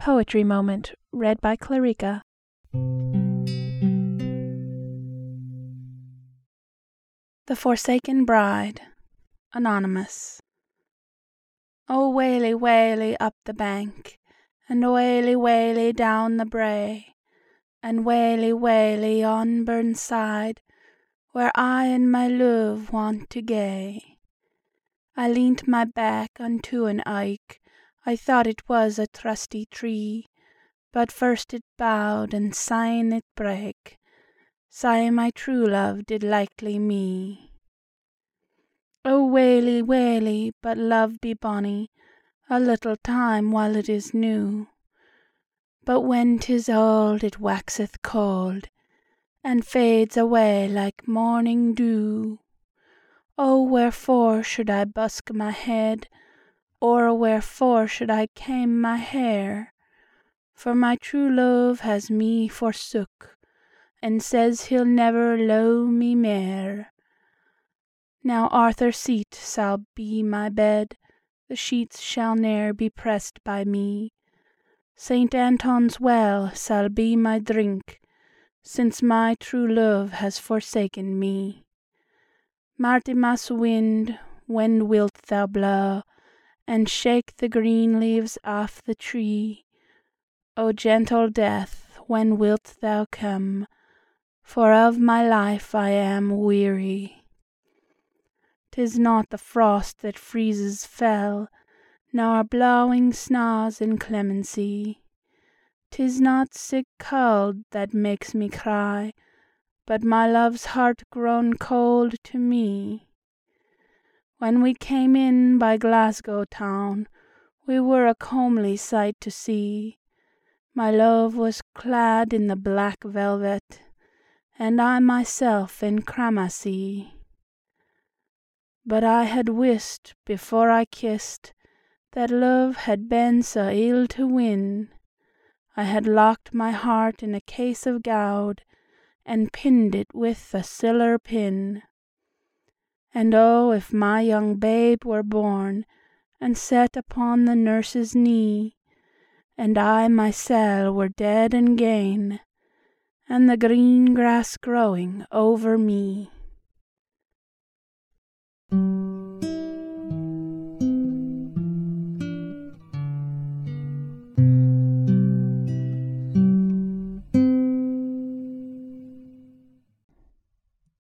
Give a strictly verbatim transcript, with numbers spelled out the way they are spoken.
Poetry Moment read by Clarica. The Forsaken Bride. Anonymous. Oh, waly, waly up the bank, and waly, waly down the brae, and waly, waly on Burnside, where I and my luve want to gae. I leant my back unto an aik, I thought it was a trusty tree, but first it bowed, and syne it brake, Sae my true love did likely me. Oh, waly, waly, but love be bonny, A little time while it is new; But when 'tis auld it waxeth cold, And fades away like morning dew. Oh, wherefore should I busk my head, Or wherefore should I kame my hair? For my true luve has me forsook, And says he'll never lo'e me mair. Now Arthur's Seat sall be my bed, The sheets shall ne'er be pressed by me; St. Anton's Well sall be my drink, Since my true luve has forsaken me. Martimas wind, when wilt thou blaw, And shake the green leaves aff the tree? O gentle Death, when wilt thou come? For of my life I am weary. 'Tis not the frost that freezes fell, Nor blawing snaws inclemency; 'Tis not sic cauld that makes me cry, But my luve's heart grown cold to me. When we came in by Glasgow town, We were a comely sight to see; My luve was clad in the black velvet, And I myself in cramasie. But I had wist, before I kissed, That luve had been sae ill to win; I had locked my heart in a case of gowd, And pinned it with a siller pin. And oh, if my young babe were born, And set upon the nurse's knee, And I mysel' were dead and gane, And the green grass growing over me!